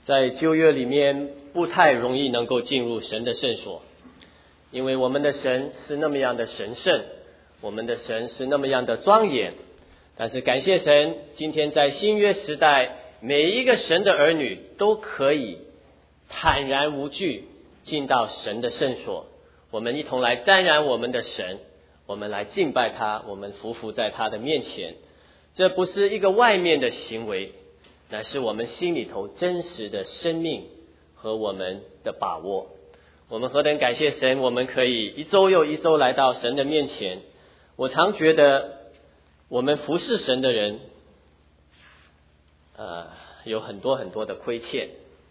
在旧约里面不太容易能够进入神的圣所，因为我们的神是那么样的神圣，我们的神是那么样的庄严。但是感谢神，今天在新约时代，每一个神的儿女都可以坦然无惧进到神的圣所。我们一同来瞻仰我们的神，我们来敬拜他，我们匍匐在他的面前。这不是一个外面的行为，乃是我们心里头真实的生命和我们的把握。我们何等感谢神，我们可以一周又一周来到神的面前。我常觉得我们服侍神的人有很多很多的亏欠，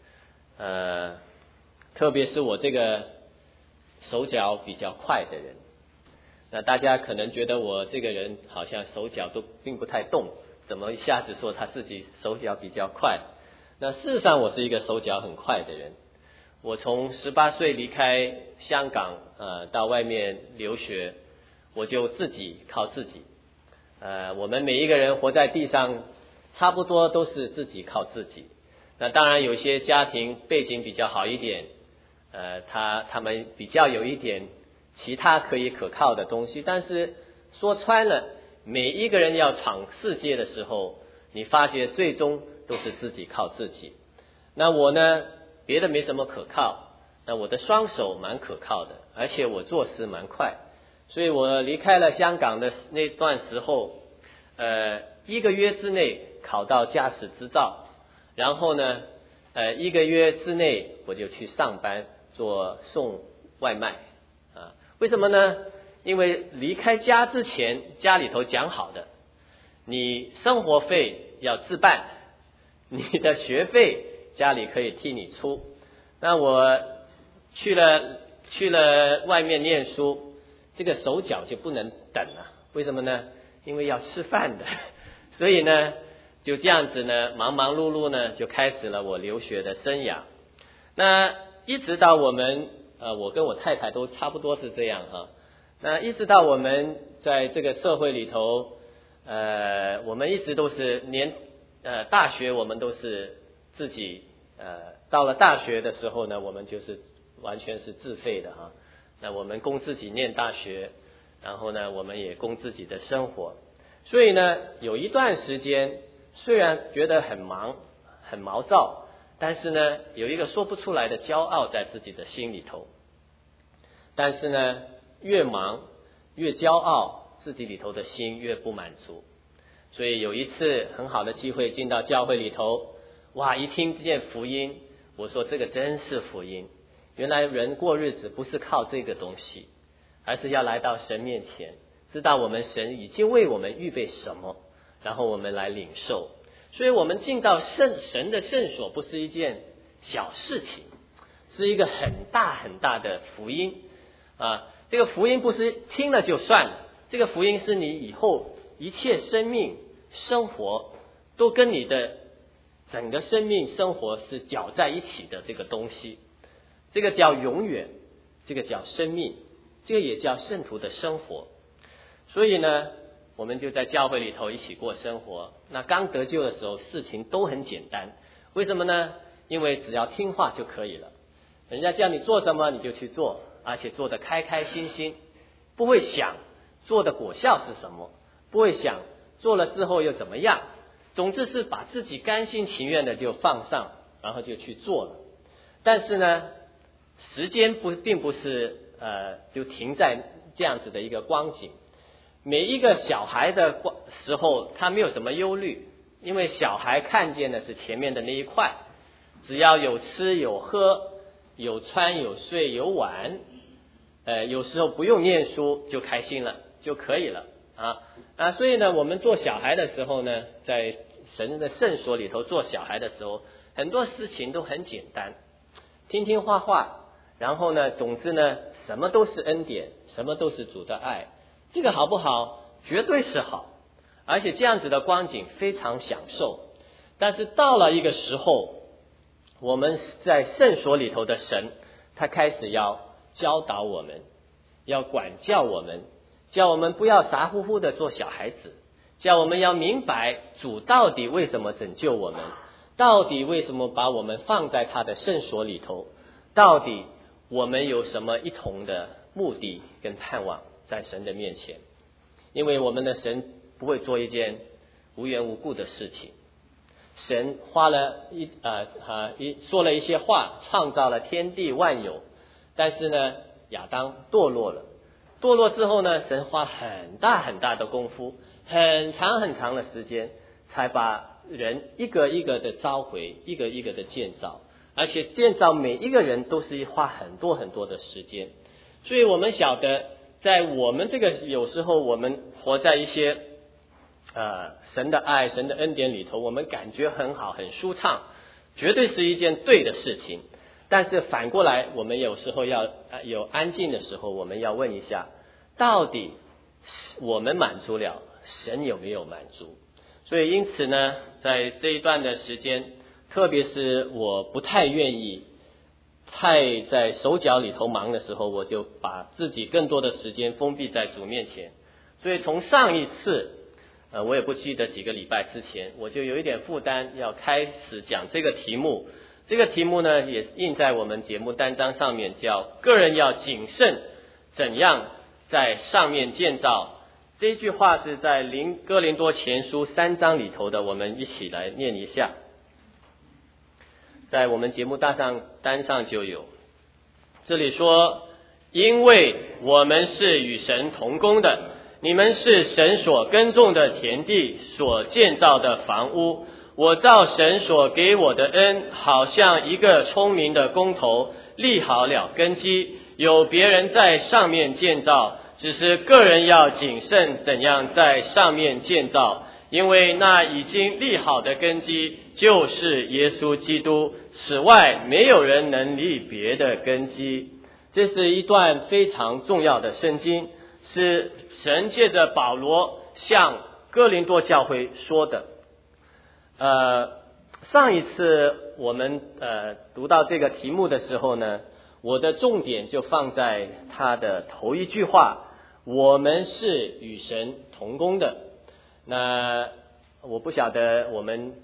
特别是我这个手脚比较快的人。那大家可能觉得我这个人好像手脚都并不太动，怎么一下子说他自己手脚比较快？那事实上我是一个手脚很快的人。我从18岁离开香港到外面留学，我就自己靠自己。我们每一个人活在地上差不多都是自己靠自己。那当然有些家庭背景比较好一点，他们比较有一点其他可以可靠的东西，但是说穿了，每一个人要闯世界的时候，你发觉最终都是自己靠自己。那我呢，别的没什么可靠，那我的双手蛮可靠的，而且我做事蛮快，所以我离开了香港的那段时候，1个月之内考到驾驶执照，然后呢1个月之内我就去上班做送外卖为什么呢？因为离开家之前，家里头讲好的，你生活费要自办，你的学费家里可以替你出。那我去了外面念书，这个手脚就不能等了。为什么呢？因为要吃饭的。所以呢，就这样子呢，忙忙碌碌呢，就开始了我留学的生涯。那一直到我们我跟我太太都差不多是这样那一直到我们在这个社会里头，我们一直都是连大学我们都是自己到了大学的时候呢，我们就是完全是自费的那我们供自己念大学，然后呢，我们也供自己的生活。所以呢，有一段时间虽然觉得很忙很毛躁，但是呢，有一个说不出来的骄傲在自己的心里头。但是呢，越忙越骄傲，自己里头的心越不满足。所以有一次很好的机会进到教会里头，哇，一听见福音，我说这个真是福音。原来人过日子不是靠这个东西，而是要来到神面前，知道我们神已经为我们预备什么，然后我们来领受。所以我们进到神的圣所不是一件小事情，是一个很大很大的福音这个福音不是听了就算了，这个福音是你以后一切生命生活都跟你的整个生命生活是搅在一起的这个东西。这个叫永远，这个叫生命，这个也叫圣徒的生活。所以呢，我们就在教会里头一起过生活。那刚得救的时候事情都很简单，为什么呢？因为只要听话就可以了，人家叫你做什么你就去做，而且做得开开心心，不会想做的果效是什么，不会想做了之后又怎么样，总之是把自己甘心情愿的就放上，然后就去做了。但是呢，时间并不是就停在这样子的一个光景。每一个小孩的时候他没有什么忧虑，因为小孩看见的是前面的那一块，只要有吃有喝有穿有睡有玩，有时候不用念书就开心了就可以了所以呢，我们做小孩的时候呢，在神的圣所里头做小孩的时候，很多事情都很简单，听听话话，然后呢，总之呢，什么都是恩典，什么都是主的爱。这个好不好？绝对是好，而且这样子的光景非常享受。但是到了一个时候，我们在圣所里头的神，他开始要教导我们，要管教我们，叫我们不要傻乎乎的做小孩子，叫我们要明白主到底为什么拯救我们， 到底为什么把我们放在他的圣所里头？到底我们有什么一同的目的跟盼望在神的面前？因为我们的神不会做一件无缘无故的事情。神花了说了一些话，创造了天地万有，但是呢，亚当堕落了。堕落之后呢，神花很大很大的功夫，很长很长的时间，才把人一个一个的召回，一个一个的建造，而且建造每一个人都是花很多很多的时间。所以我们晓得，在我们这个有时候我们活在一些神的爱、神的恩典里头，我们感觉很好、很舒畅，绝对是一件对的事情。但是反过来，我们有时候要有安静的时候，我们要问一下，到底我们满足了，神有没有满足？所以因此呢，在这一段的时间，特别是我不太愿意太在手脚里头忙的时候，我就把自己更多的时间封闭在主面前。所以从上一次我也不记得几个礼拜之前，我就有一点负担要开始讲这个题目。这个题目呢，也印在我们节目单张上面，叫个人要谨慎怎样在上面建造。这一句话是在哥林多前书3章里头的，我们一起来念一下。在我们节目单上就有，这里说，因为我们是与神同工的，你们是神所耕种的田地，所建造的房屋。我照神所给我的恩，好像一个聪明的工头，立好了根基，有别人在上面建造，只是个人要谨慎怎样在上面建造，因为那已经立好的根基就是耶稣基督，此外没有人能立别的根基。这是一段非常重要的圣经，是神借着保罗向哥林多教会说的。上一次我们读到这个题目的时候呢，我的重点就放在他的头一句话，我们是与神同工的。那我不晓得我们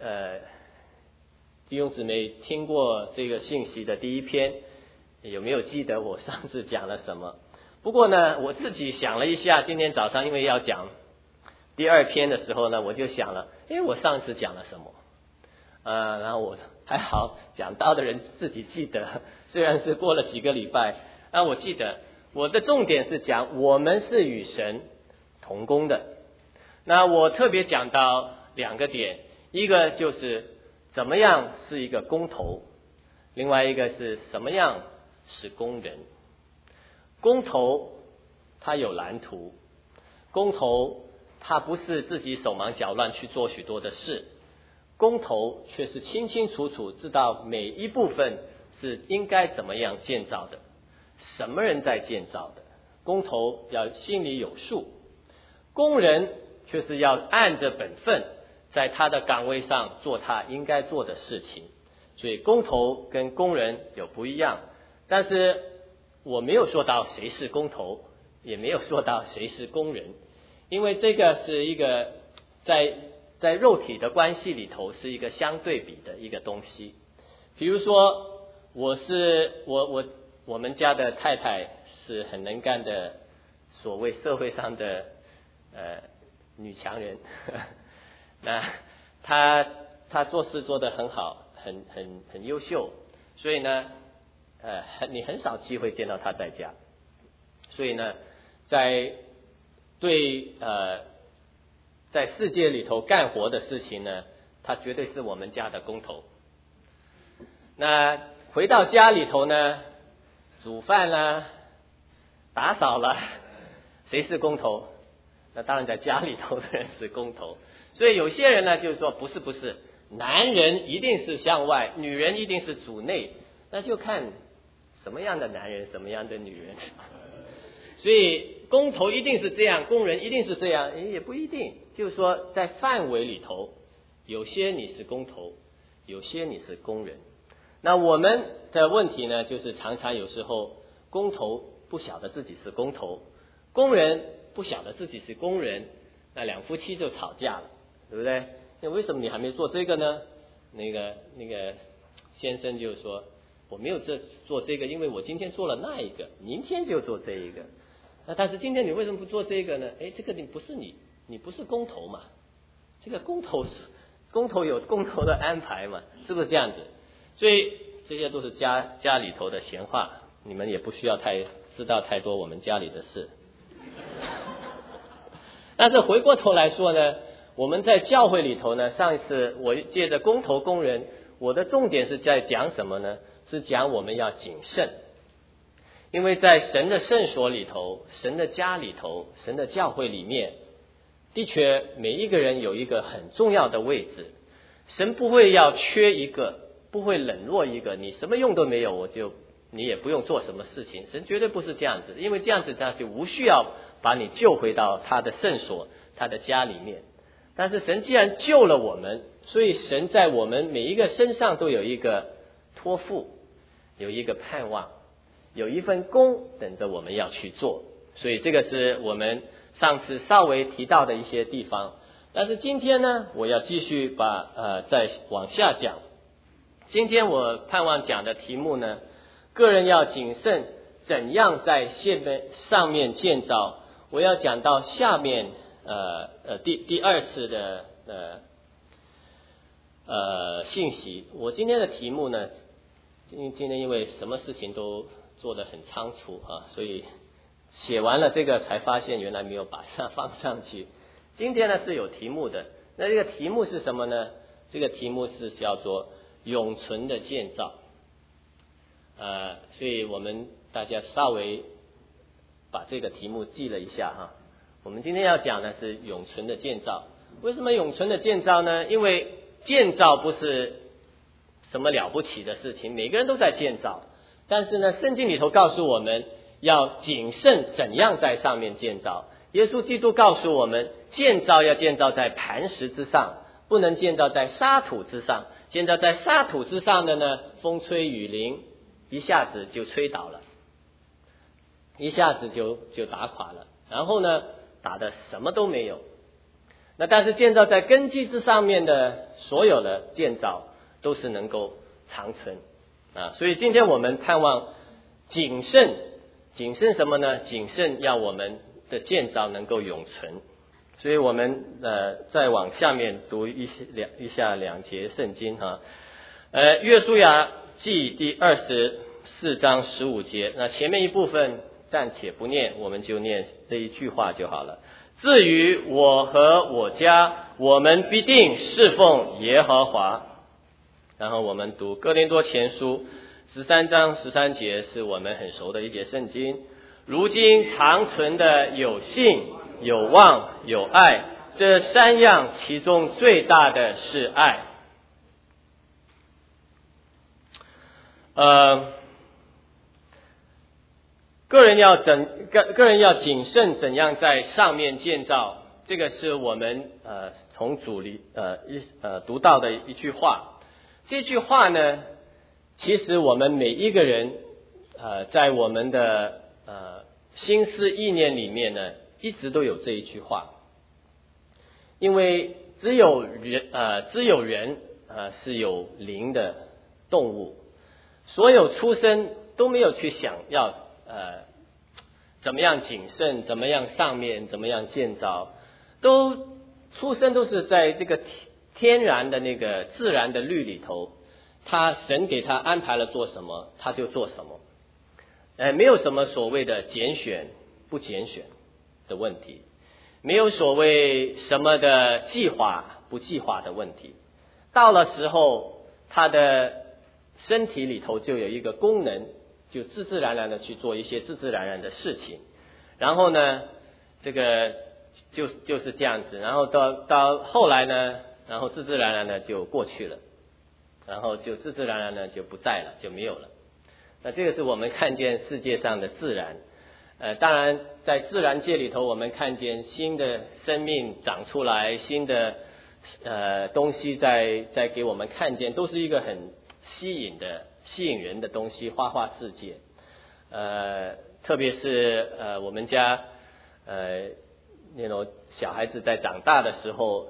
弟兄姊妹听过这个信息的第一篇，有没有记得我上次讲了什么？不过呢，我自己想了一下，今天早上因为要讲第二篇的时候呢，我就想了，我上次讲了什么？然后我还好，讲到的人自己记得，虽然是过了几个礼拜，我记得我的重点是讲我们是与神同工的。那我特别讲到2个点，一个就是怎么样是一个工头，另外一个是什么样是工人。工头他有蓝图，工头他不是自己手忙脚乱去做许多的事，工头却是清清楚楚知道每一部分是应该怎么样建造的，什么人在建造的，工头要心里有数。工人却是要按着本分在他的岗位上做他应该做的事情。所以工头跟工人有不一样，但是我没有说到谁是工头，也没有说到谁是工人，因为这个是一个在肉体的关系里头是一个相对比的一个东西。比如说我们家的太太是很能干的，所谓社会上的女强人那她做事做得很好，很优秀，所以呢你很少机会见到她在家。所以呢在世界里头干活的事情呢，她绝对是我们家的工头。那回到家里头呢，煮饭啦，打扫啦，谁是工头？那当然在家里头的人是工头。所以有些人呢就是说不是，男人一定是向外，女人一定是主内，那就看什么样的男人，什么样的女人。所以工头一定是这样，工人一定是这样，也不一定。就是说在范围里头，有些你是工头，有些你是工人。那我们的问题呢，就是常常有时候工头不晓得自己是工头，工人不晓得自己是工人，那两夫妻就吵架了，对不对？那为什么你还没做这个呢？ 那个先生就说，我没有做这个，因为我今天做了那一个，明天就做这一个。那但是今天你为什么不做这个呢？这个你不是你不是公头嘛？这个公头有公头的安排嘛，是不是这样子？所以这些都是家里头的闲话，你们也不需要知道太多我们家里的事。但是回过头来说呢，我们在教会里头呢，上一次我借着公头工人，我的重点是在讲什么呢？是讲我们要谨慎。因为在神的圣所里头，神的家里头，神的教会里面，的确每一个人有一个很重要的位置。神不会要缺一个，不会冷落一个，你什么用都没有，你也不用做什么事情。神绝对不是这样子，因为这样子他就无需要把你救回到他的圣所，他的家里面。但是神既然救了我们，所以神在我们每一个身上都有一个托付，有一个盼望，有一份工等着我们要去做。所以这个是我们上次稍微提到的一些地方。但是今天呢，我要继续再往下讲。今天我盼望讲的题目呢，个人要谨慎怎样在上面建造。我要讲到下面第二次的信息。我今天的题目呢，今天因为什么事情都做得很仓促所以写完了这个才发现原来没有把它放上去。今天呢是有题目的，那这个题目是什么呢？这个题目是叫做永存的建造。所以我们大家稍微把这个题目记了一下我们今天要讲的是永存的建造。为什么永存的建造呢？因为建造不是什么了不起的事情，每个人都在建造。但是呢，圣经里头告诉我们要谨慎怎样在上面建造。耶稣基督告诉我们，建造要建造在磐石之上，不能建造在沙土之上。建造在沙土之上的呢，风吹雨淋，一下子就吹倒了，一下子就打垮了，然后呢，打的什么都没有。那但是建造在根基之上面的所有的建造都是能够长存所以今天我们盼望谨慎什么呢？谨慎要我们的建造能够永存。所以我们再往下面读一下两节圣经约书亚记第24章15节。那前面一部分暂且不念，我们就念这一句话就好了。至于我和我家，我们必定侍奉耶和华。然后我们读哥林多前书13章13节，是我们很熟的一节圣经。如今长存的有信、有望、有爱，这三样其中最大的是爱。个人要谨慎怎样在上面建造，这个是我们从主里读到的一句话。这句话呢，其实我们每一个人在我们的心思意念里面呢，一直都有这一句话。因为只有人是有灵的动物，所有出生都没有去想要怎么样谨慎，怎么样上面，怎么样建造，出生都是在这个天然的那个自然的律里头，神给他安排了做什么他就做什么，没有什么所谓的拣选不拣选的问题，没有所谓什么的计划不计划的问题。到了时候，他的身体里头就有一个功能，就自自然然的去做一些自自然然的事情。然后呢，这个就是这样子。然后到后来呢，然后自自然然的就过去了，然后就自自然然的就不在了，就没有了。那这个是我们看见世界上的自然。当然在自然界里头，我们看见新的生命长出来，新的东西在给我们看见，都是一个很吸引人的东西。花世界特别是我们家那种小孩子在长大的时候，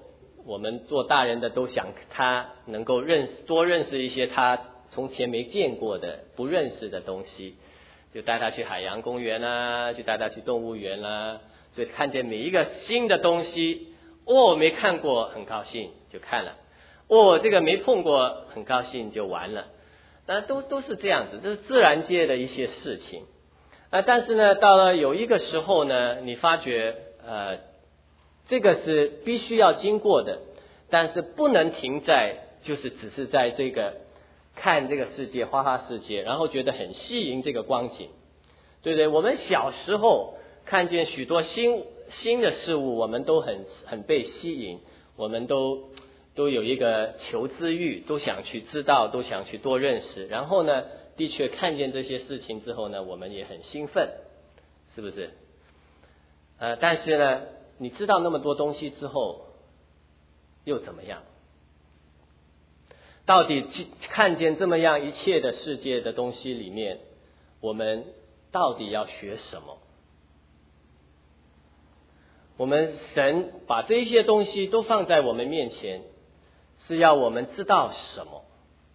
我们做大人的都想他能够多认识一些他从前没见过的、不认识的东西，就带他去海洋公园啦，就带他去动物园啦，所以看见每一个新的东西，没看过很高兴就看了，这个没碰过很高兴就玩了，那都是这样子，这是自然界的一些事情。但是呢，到了有一个时候呢，你发觉这个是必须要经过的，但是不能停在就是只是在这个看这个世界花花世界，然后觉得很吸引这个光景，对不对？我们小时候看见许多新的事物，我们都很被吸引，我们都有一个求知欲，都想去知道，都想去多认识，然后呢的确看见这些事情之后呢，我们也很兴奋，是不是？但是呢，你知道那么多东西之后又怎么样？到底看见这么样一切的世界的东西里面，我们到底要学什么？我们神把这些东西都放在我们面前，是要我们知道什么？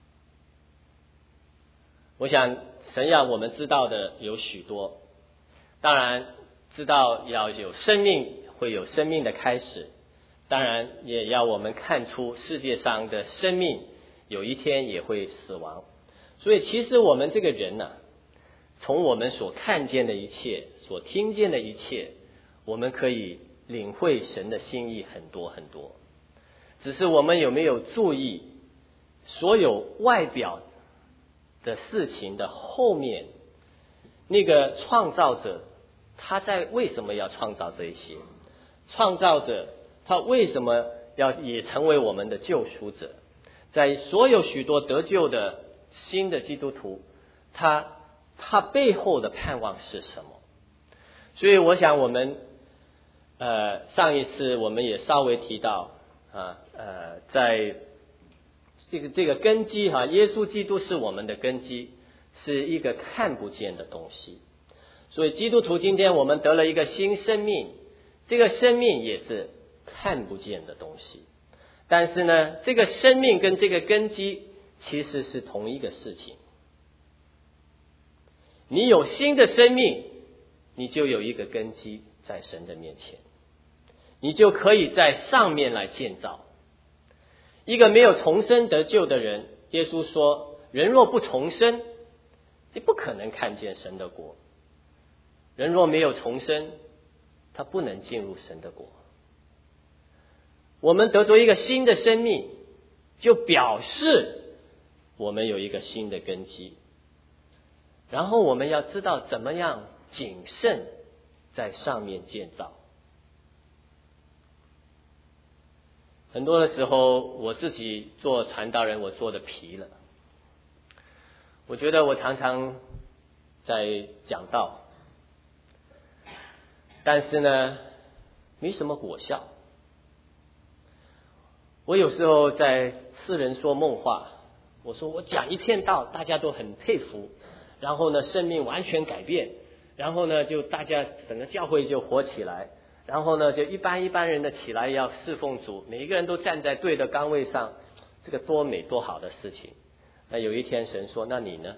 我想神要我们知道的有许多，当然知道要有生命，会有生命的开始，当然也要我们看出世界上的生命有一天也会死亡。所以其实我们这个人呢，从我们所看见的一切，所听见的一切，我们可以领会神的心意很多很多，只是我们有没有注意所有外表的事情的后面，那个创造者他在为什么要创造这一些？创造者他为什么要也成为我们的救赎者？在所有许多得救的新的基督徒，他背后的盼望是什么？所以我想我们上一次我们也稍微提到在这个根基耶稣基督是我们的根基，是一个看不见的东西。所以基督徒今天我们得了一个新生命，这个生命也是看不见的东西，但是呢，这个生命跟这个根基其实是同一个事情。你有新的生命，你就有一个根基在神的面前，你就可以在上面来建造。一个没有重生得救的人，耶稣说，人若不重生，你不可能看见神的国。人若没有重生，他不能进入神的国。我们得着一个新的生命，就表示我们有一个新的根基，然后我们要知道怎么样谨慎在上面建造。很多的时候我自己做传道人，我做的疲了，我觉得我常常在讲道，但是呢没什么果效。我有时候在世人说梦话，我说我讲一片道，大家都很佩服，然后呢生命完全改变，然后呢就大家整个教会就活起来，然后呢就一般人的起来要侍奉主，每一个人都站在对的岗位上，这个多美多好的事情。那有一天神说，那你呢？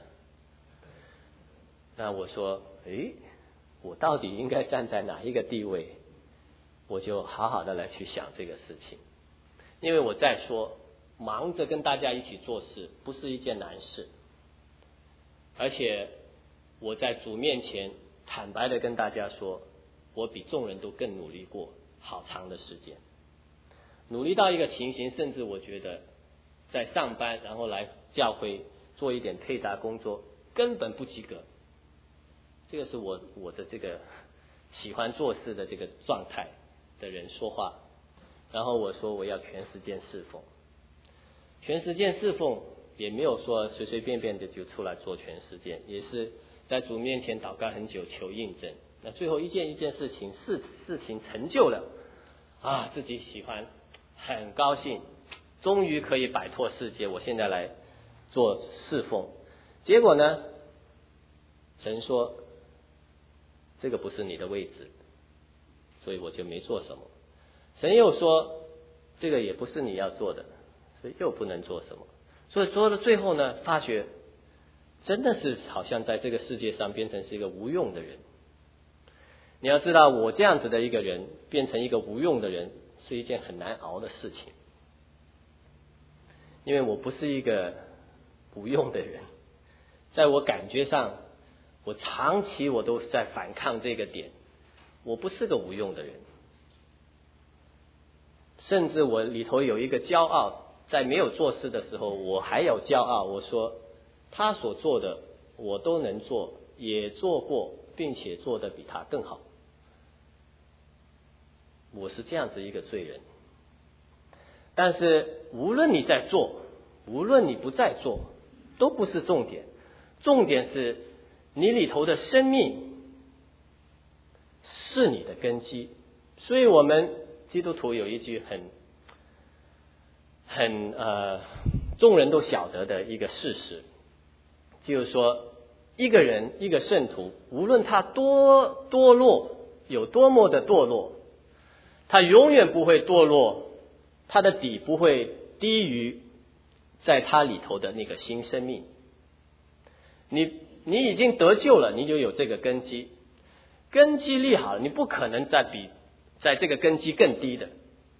那我说我到底应该站在哪一个地位？我就好好的来去想这个事情。因为我在说，忙着跟大家一起做事不是一件难事，而且我在主面前坦白的跟大家说，我比众人都更努力过好长的时间，努力到一个情形，甚至我觉得在上班然后来教会做一点配搭工作根本不及格。这个是我的这个喜欢做事的这个状态的人说话。然后我说我要全时间侍奉，全时间侍奉也没有说随随便便的就出来做全时间，也是在主面前祷告很久求印证。那最后一件事情事情成就了自己喜欢，很高兴，终于可以摆脱世界，我现在来做侍奉。结果呢，神说这个不是你的位置，所以我就没做什么。神又说这个也不是你要做的，所以又不能做什么。所以做到最后呢，发觉真的是好像在这个世界上变成是一个无用的人。你要知道，我这样子的一个人变成一个无用的人是一件很难熬的事情，因为我不是一个无用的人，在我感觉上，我长期我都在反抗这个点，我不是个无用的人。甚至我里头有一个骄傲，在没有做事的时候，我还有骄傲，我说他所做的我都能做，也做过，并且做得比他更好。我是这样子一个罪人。但是无论你在做，无论你不在做，都不是重点，重点是你里头的生命是你的根基。所以我们基督徒有一句很众人都晓得的一个事实，就是说一个人一个圣徒，无论他多堕落，有多么的堕落，他永远不会堕落，他的底不会低于在他里头的那个新生命。你已经得救了，你就有这个根基，根基立好了，你不可能再比在这个根基更低的。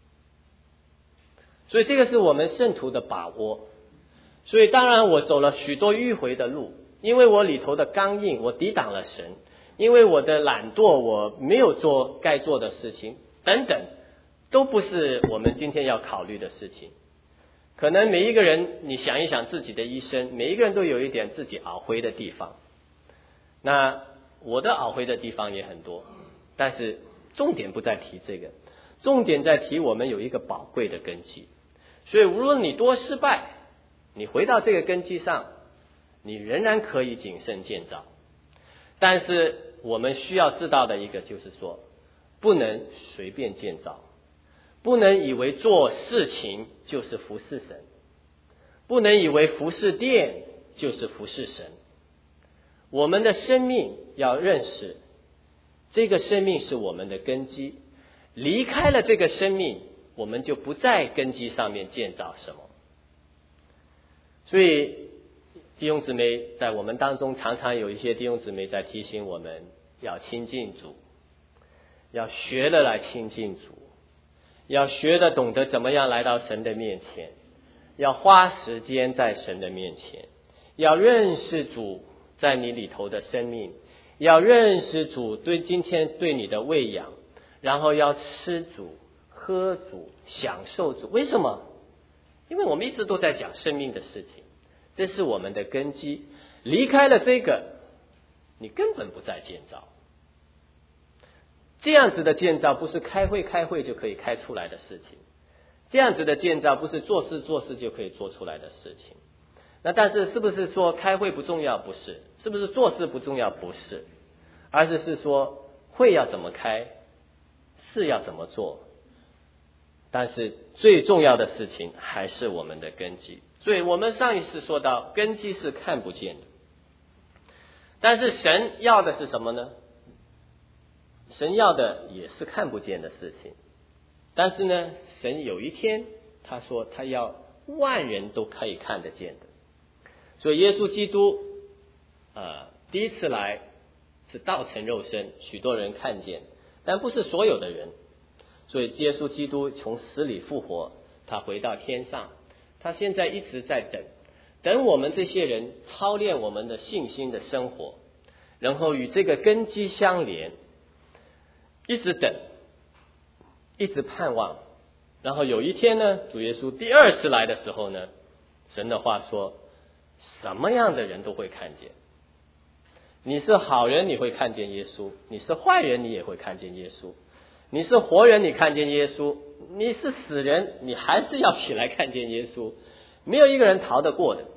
所以这个是我们圣徒的把握。所以当然我走了许多迂回的路，因为我里头的刚硬，我抵挡了神，因为我的懒惰，我没有做该做的事情等等，都不是我们今天要考虑的事情。可能每一个人，你想一想自己的一生，每一个人都有一点自己熬灰的地方。那我的熬灰的地方也很多，但是重点不在提这个，重点在提我们有一个宝贵的根基。所以无论你多失败，你回到这个根基上，你仍然可以谨慎建造。但是我们需要知道的一个就是说，不能随便建造，不能以为做事情就是服侍神，不能以为服侍殿就是服侍神。我们的生命要认识，这个生命是我们的根基，离开了这个生命，我们就不在根基上面建造什么。所以弟兄姊妹在我们当中，常常有一些弟兄姊妹在提醒我们要亲近主，要学的来亲近主，要学的懂得怎么样来到神的面前，要花时间在神的面前，要认识主在你里头的生命，要认识主对今天对你的喂养，然后要吃主喝主享受主。为什么？因为我们一直都在讲生命的事情，这是我们的根基。离开了这个，你根本不再建造。这样子的建造不是开会就可以开出来的事情，这样子的建造不是做事就可以做出来的事情。那但是是不是说开会不重要？不是。是不是做事不重要？不是。而是说会要怎么开，事要怎么做，但是最重要的事情还是我们的根基。所以我们上一次说到，根基是看不见的，但是神要的是什么呢？神要的也是看不见的事情，但是呢，神有一天他说他要万人都可以看得见的。所以耶稣基督第一次来是道成肉身，许多人看见，但不是所有的人。所以耶稣基督从死里复活，他回到天上，他现在一直在等我们这些人操练我们的信心的生活，然后与这个根基相连，一直等，一直盼望。然后有一天呢，主耶稣第二次来的时候呢，神的话说，什么样的人都会看见。你是好人，你会看见耶稣；你是坏人，你也会看见耶稣。你是活人，你看见耶稣；你是死人，你还是要起来看见耶稣。没有一个人逃得过的。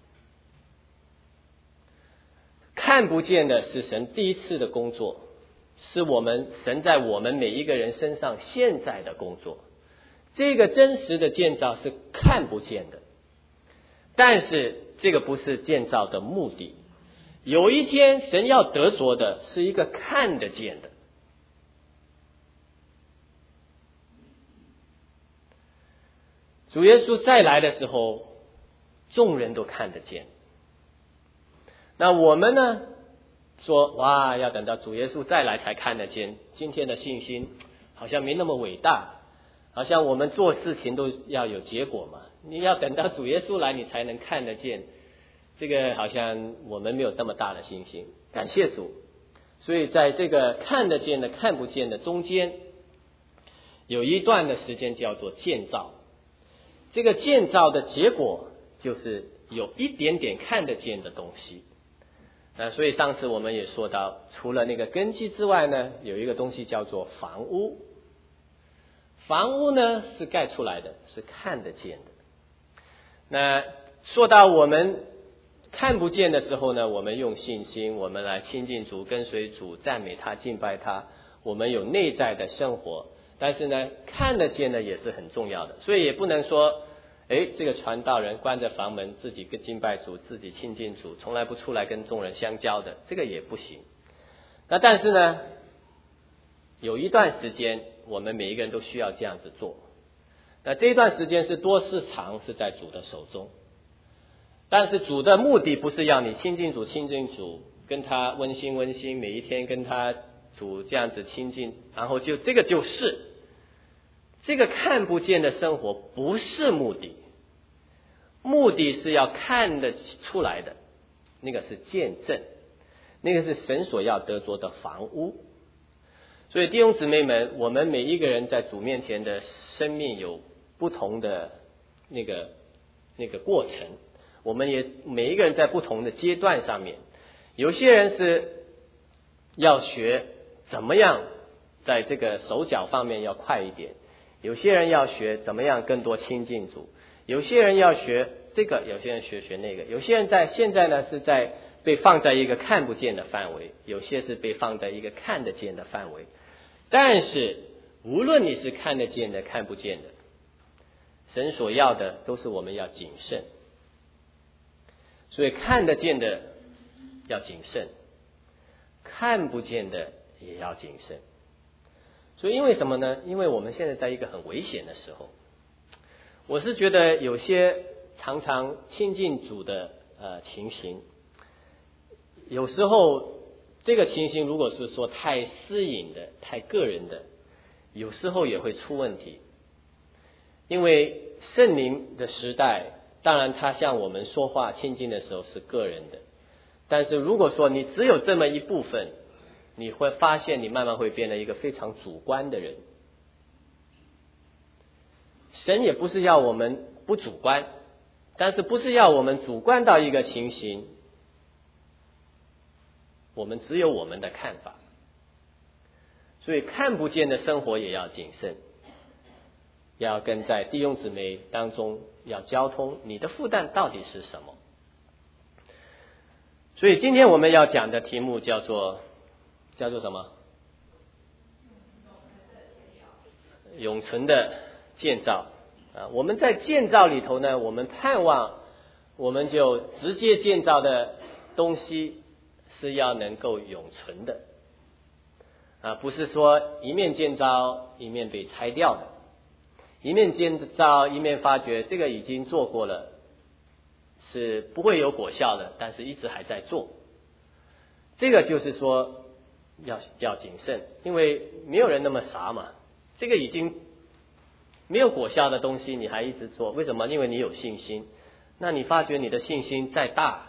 看不见的是神第一次的工作，是神在我们每一个人身上现在的工作。这个真实的建造是看不见的，但是这个不是建造的目的。有一天神要得着的是一个看得见的。 主耶稣再来的时候，众人都看得见。那我们呢，说哇，要等到主耶稣再来才看得见，今天的信心好像没那么伟大，好像我们做事情都要有结果嘛，你要等到主耶稣来你才能看得见，这个好像我们没有那么大的信心。感谢主，所以在这个看得见的看不见的中间，有一段的时间叫做建造。这个建造的结果就是有一点点看得见的东西。所以上次我们也说到，除了那个根基之外呢，有一个东西叫做房屋。房屋呢是盖出来的，是看得见的。那说到我们看不见的时候呢，我们用信心，我们来亲近主，跟随主，赞美他，敬拜他，我们有内在的生活。但是呢，看得见的也是很重要的，所以也不能说这个传道人关着房门自己跟敬拜主，自己亲近主，从来不出来跟众人相交的，这个也不行。那但是呢，有一段时间我们每一个人都需要这样子做。那这一段时间是多是长是在主的手中，但是主的目的不是要你亲近主，跟他温馨，每一天跟他主这样子亲近，然后就这个就是这个看不见的生活不是目的，目的是要看得出来的，那个是见证，那个是神所要得着的房屋。所以弟兄姊妹们，我们每一个人在主面前的生命有不同的那个过程，我们也每一个人在不同的阶段上面，有些人是要学怎么样在这个手脚方面要快一点，有些人要学怎么样更多亲近主，有些人要学这个，有些人学那个，有些人现在呢是在被放在一个看不见的范围，有些是被放在一个看得见的范围。但是无论你是看得见的看不见的，神所要的都是我们要谨慎。所以看得见的要谨慎，看不见的也要谨慎。所以因为什么呢？因为我们现在在一个很危险的时候。我是觉得有些常常亲近主的情形，有时候这个情形如果是说太私隐的，太个人的，有时候也会出问题。因为圣灵的时代，当然他向我们说话亲近的时候是个人的，但是如果说你只有这么一部分，你会发现你慢慢会变得一个非常主观的人。神也不是要我们不主观，但是不是要我们主观到一个情形，我们只有我们的看法。所以看不见的生活也要谨慎，要跟在弟兄姊妹当中要交通，你的负担到底是什么。所以今天我们要讲的题目叫做什么？永存的建造。我们在建造里头呢，我们盼望我们就直接建造的东西是要能够永存的，不是说一面建造一面被拆掉的，一面建造一面发觉这个已经做过了，是不会有果效的，但是一直还在做。这个就是说要谨慎，因为没有人那么傻嘛，这个已经没有果效的东西你还一直做，为什么？因为你有信心。那你发觉你的信心再大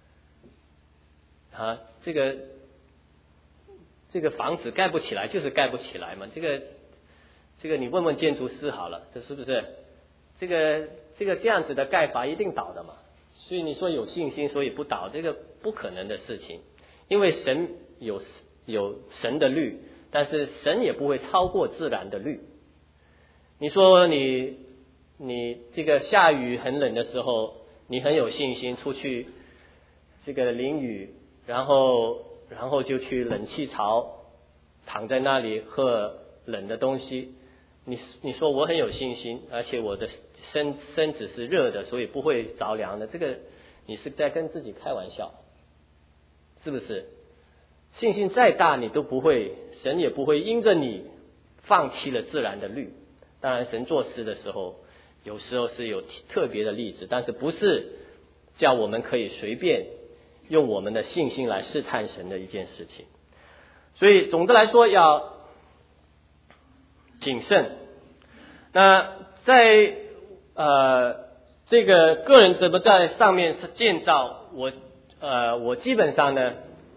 这个房子盖不起来就是盖不起来嘛，这个你问问建筑师好了，这是不是这个这样子的盖法一定倒的嘛？所以你说有信心所以不倒，这个不可能的事情。因为神有神的律，但是神也不会超过自然的律。你说你这个下雨很冷的时候，你很有信心出去这个淋雨，然后就去冷气槽躺在那里喝冷的东西，你说我很有信心，而且我的身子是热的，所以不会着凉的，这个你是在跟自己开玩笑，是不是？信心再大你都不会，神也不会因着你放弃了自然的律。当然神做事的时候有时候是有特别的例子，但是不是叫我们可以随便用我们的信心来试探神的一件事情。所以总的来说要谨慎。那在这个个人怎么在上面建造，我基本上呢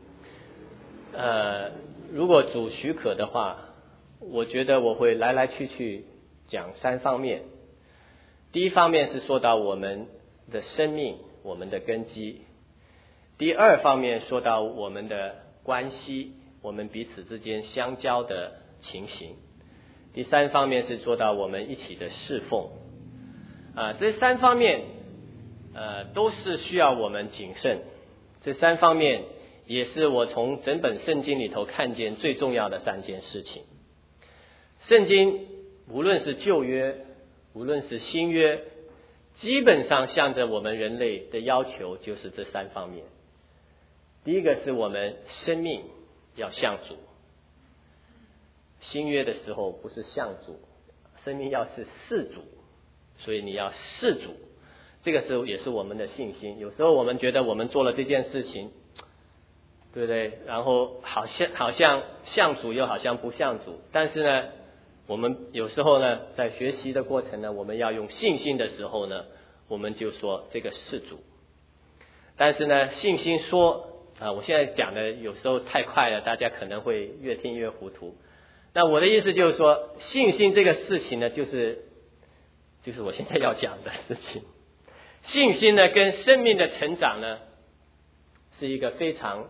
如果主许可的话，我觉得我会来来去去讲3方面。第一方面是说到我们的生命，我们的根基；第二方面说到我们的关系，我们彼此之间相交的情形；第三方面是说到我们一起的侍奉。这3方面都是需要我们谨慎。这3方面也是我从整本圣经里头看见最重要的3件事情。圣经无论是旧约，无论是新约，基本上向着我们人类的要求就是这3方面。第一个是我们生命要向主，新约的时候不是向主，生命要是事主，所以你要事主，这个也是我们的信心。有时候我们觉得我们做了这件事情，对不对？然后好像向主又好像不向主，但是呢我们有时候呢在学习的过程呢，我们要用信心的时候呢，我们就说这个是主。但是呢信心说我现在讲的有时候太快了，大家可能会越听越糊涂。那我的意思就是说，信心这个事情呢，就是我现在要讲的事情。信心呢跟生命的成长呢是一个非常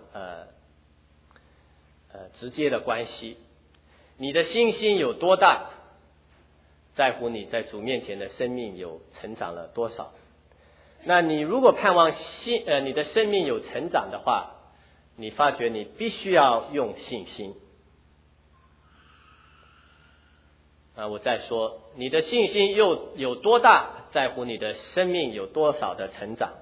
直接的关系。你的信心有多大，在乎你在主面前的生命有成长了多少。那你如果盼望你的生命有成长的话，你发觉你必须要用信心。我再说，你的信心又有多大，在乎你的生命有多少的成长。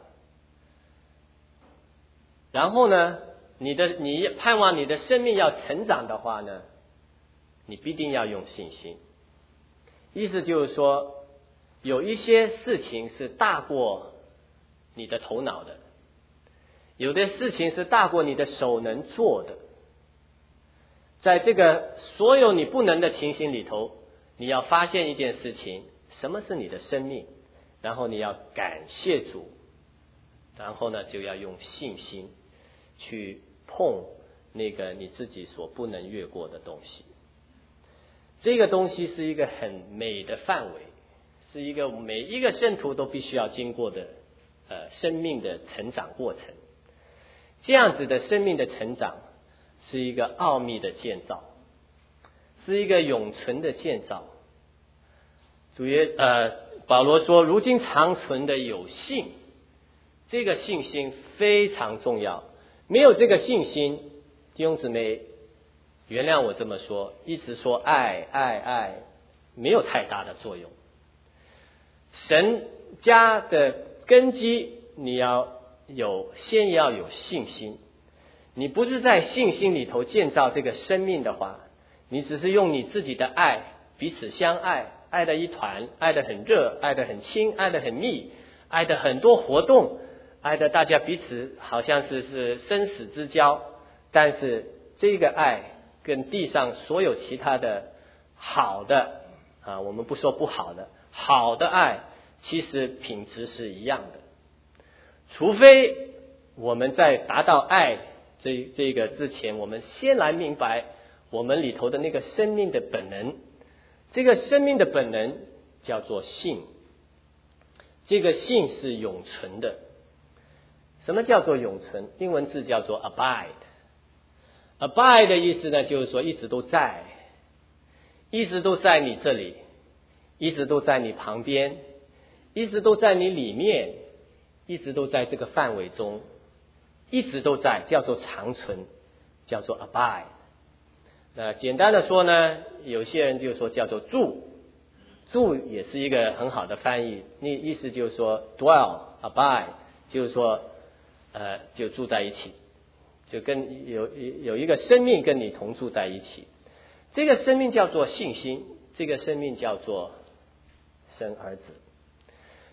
然后呢，你盼望你的生命要成长的话呢，你必定要用信心。意思就是说，有一些事情是大过你的头脑的，有的事情是大过你的手能做的。在这个所有你不能的情形里头，你要发现一件事情，什么是你的生命，然后你要感谢主，然后呢就要用信心去碰那个你自己所不能越过的东西。这个东西是一个很美的范围，是一个每一个圣徒都必须要经过的生命的成长过程。这样子的生命的成长是一个奥秘的建造，是一个永存的建造。保罗说，如今长存的有信，这个信心非常重要。没有这个信心，弟兄姊妹原谅我这么说，一直说爱没有太大的作用。神家的根基你先要有信心。你不是在信心里头建造这个生命的话，你只是用你自己的爱彼此相爱，爱的一团，爱的很热，爱的很亲，爱的很密，爱的很多活动，爱的大家彼此好像是生死之交。但是这个爱跟地上所有其他的好的我们不说不好的，好的爱其实品质是一样的。除非我们在达到爱这个之前，我们先来明白我们里头的那个生命的本能。这个生命的本能叫做信，这个信是永存的。什么叫做永存？英文字叫做 abide。abide 的意思呢，就是说一直都在，一直都在你这里，一直都在你旁边，一直都在你里面，一直都在这个范围中，一直都在，叫做长存，叫做 abide。简单的说呢，有些人就说叫做住也是一个很好的翻译。意思就是说 dwell abide， 就是说就住在一起，就跟有一个生命跟你同住在一起。这个生命叫做信心，这个生命叫做生儿子。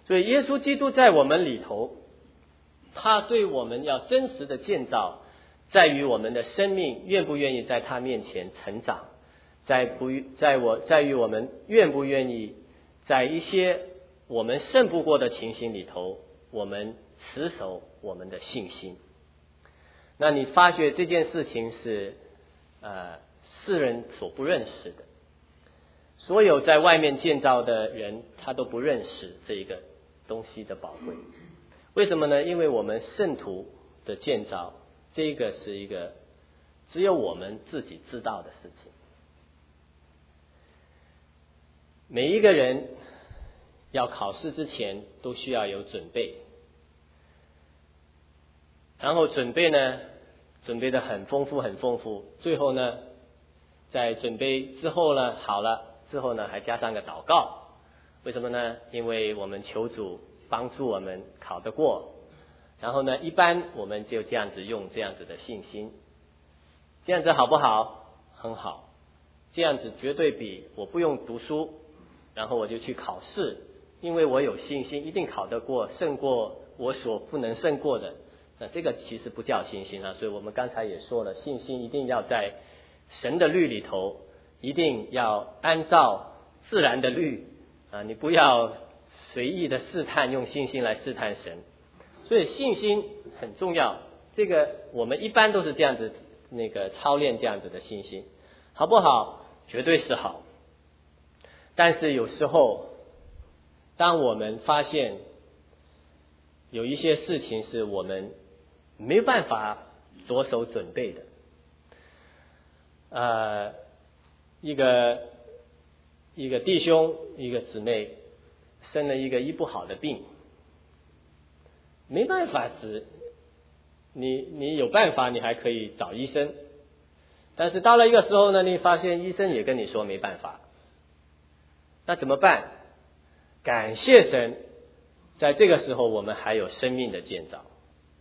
所以耶稣基督在我们里头，他对我们要真实的建造，在于我们的生命愿不愿意在他面前成长，在于我们愿不愿意在一些我们胜不过的情形里头，我们持守我们的信心。那你发觉这件事情是世人所不认识的，所有在外面建造的人他都不认识这一个东西的宝贵。为什么呢？因为我们圣徒的建造，这个是一个只有我们自己知道的事情。每一个人要考试之前都需要有准备，然后准备的很丰富，最后呢在准备之后呢好了之后呢还加上个祷告。为什么呢？因为我们求主帮助我们考得过，然后呢一般我们就这样子用这样子的信心，这样子好不好？很好，这样子绝对比我不用读书然后我就去考试，因为我有信心一定考得过，胜过我所不能胜过的。那这个其实不叫信心啊。所以我们刚才也说了，信心一定要在神的律里头，一定要按照自然的律啊，你不要随意的试探，用信心来试探神。所以信心很重要，这个我们一般都是这样子操练这样子的信心，好不好？绝对是好。但是有时候当我们发现有一些事情是我们没有办法着手准备的，一个弟兄一个姊妹生了一个医不好的病，没办法治，你有办法你还可以找医生，但是到了一个时候呢，你发现医生也跟你说没办法，那怎么办？感谢神，在这个时候我们还有生命的建造。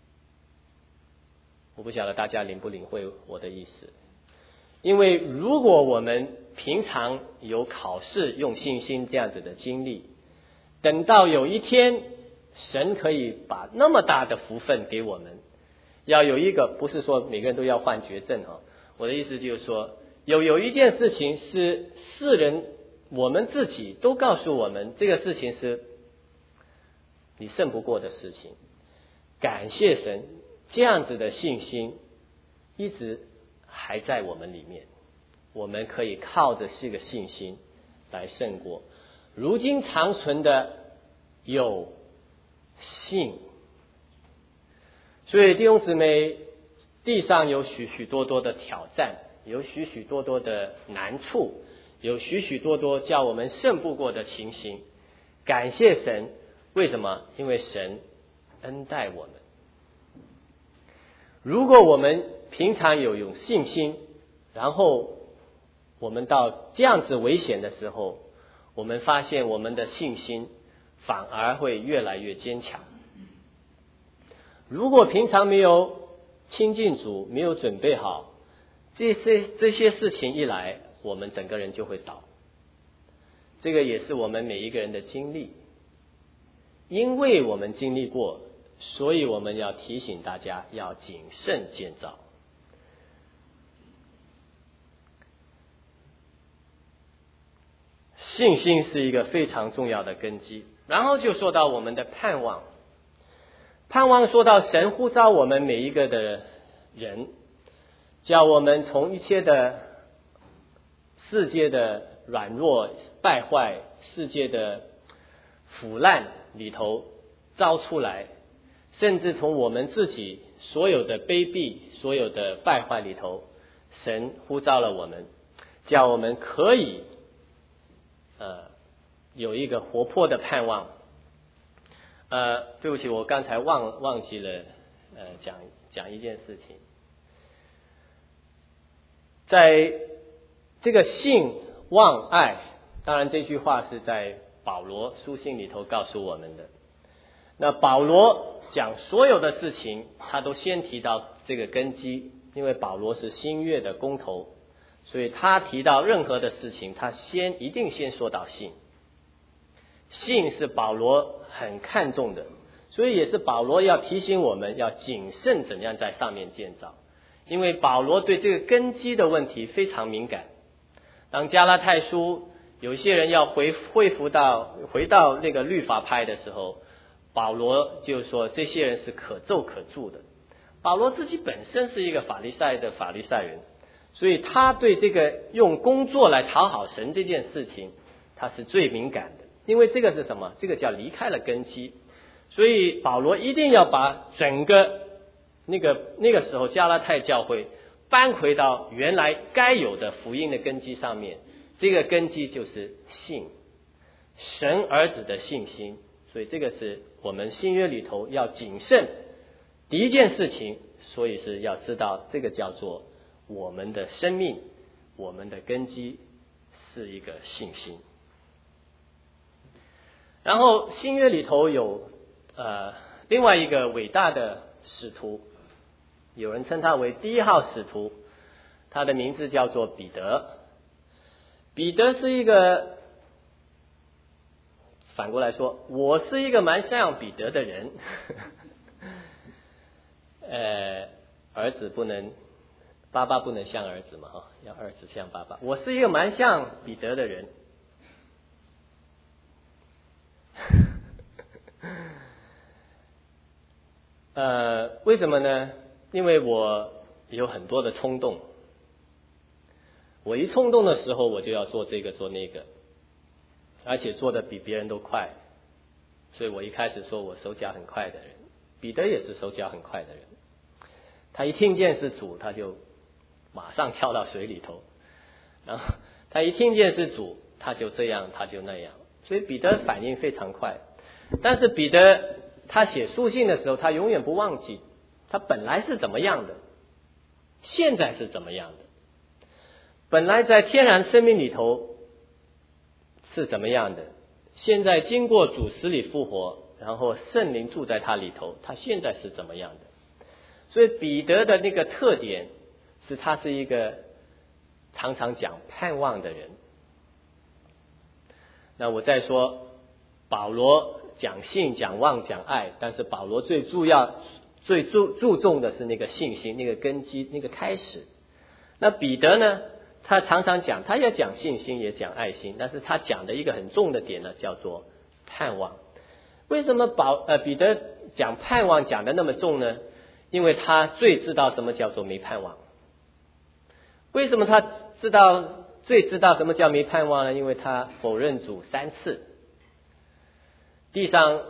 我不晓得大家领不领会我的意思。因为如果我们平常有考试用信心这样子的经历，等到有一天神可以把那么大的福分给我们，要有一个，不是说每个人都要患绝症我的意思就是说，有一件事情是世人我们自己都告诉我们，这个事情是你胜不过的事情。感谢神，这样子的信心一直还在我们里面，我们可以靠着这个信心来胜过。如今长存的有信。所以弟兄姊妹，地上有许许多多的挑战，有许许多多的难处，有许许多多叫我们胜不过的情形。感谢神，为什么？因为神恩待我们。如果我们平常有信心，然后我们到这样子危险的时候，我们发现我们的信心反而会越来越坚强。如果平常没有亲近主，没有准备好，这些事情一来，我们整个人就会倒。这个也是我们每一个人的经历，因为我们经历过，所以我们要提醒大家要谨慎建造。信心是一个非常重要的根基。然后就说到我们的盼望。盼望说到神呼召我们每一个的人，叫我们从一切的世界的软弱败坏，世界的腐烂里头招出来，甚至从我们自己所有的卑鄙所有的败坏里头，神呼召了我们，叫我们可以有一个活泼的盼望。对不起，我刚才忘记了讲一件事情。在这个信望爱，当然这句话是在保罗书信里头告诉我们的。那保罗讲所有的事情，他都先提到这个根基，因为保罗是新约的工头，所以他提到任何的事情，他一定先说到信。 信是保罗很看重的，所以也是保罗要提醒我们要谨慎怎样在上面建造，因为保罗对这个根基的问题非常敏感。当加拉太书有些人要回到那个律法派的时候，保罗就说这些人是可咒可诅的。保罗自己本身是一个法利赛人，所以他对这个用工作来讨好神这件事情他是最敏感的，因为这个是什么？这个叫离开了根基。所以保罗一定要把整个那个时候加拉太教会搬回到原来该有的福音的根基上面，这个根基就是信，神儿子的信心。所以这个是我们新约里头要谨慎第一件事情，所以是要知道这个叫做我们的生命，我们的根基是一个信心。然后新约里头有另外一个伟大的使徒，有人称他为第一号使徒，他的名字叫做彼得。彼得是一个，反过来说，我是一个蛮像彼得的人。儿子不能，爸爸不能像儿子嘛，要儿子像爸爸。我是一个蛮像彼得的人。为什么呢？因为我有很多的冲动，我一冲动的时候我就要做这个做那个，而且做得比别人都快，所以我一开始说我手脚很快的人。彼得也是手脚很快的人，他一听见是主他就马上跳到水里头，然后他一听见是主他就这样他就那样，所以彼得反应非常快。但是彼得他写书信的时候他永远不忘记他本来是怎么样的，现在是怎么样的。本来在天然生命里头是怎么样的，现在经过主死里复活，然后圣灵住在他里头，他现在是怎么样的。所以彼得的那个特点是他是一个常常讲盼望的人。那我再说，保罗讲信讲望讲爱，但是保罗最注重的是那个信心，那个根基，那个开始。那彼得呢，他常常讲，他也讲信心也讲爱心，但是他讲的一个很重的点呢叫做盼望。为什么彼得讲盼望讲的那么重呢？因为他最知道什么叫做没盼望。为什么他最知道什么叫没盼望呢？因为他否认主3次。地上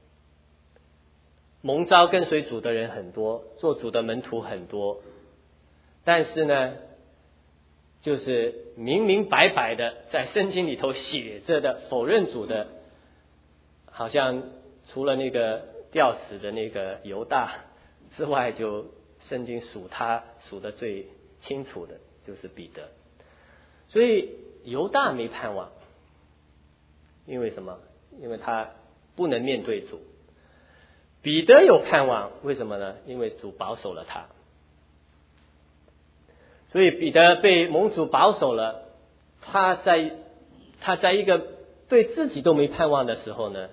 蒙召跟随主的人很多，做主的门徒很多，但是呢就是明明白白的在圣经里头写着的否认主的，好像除了那个吊死的那个犹大之外，就圣经数的最清楚的就是彼得。所以犹大没盼望，因为什么？因为他不能面对主。彼得有盼望，为什么呢？因为主保守了他。所以彼得被蒙主保守了，他在一个对自己都没盼望的时候呢，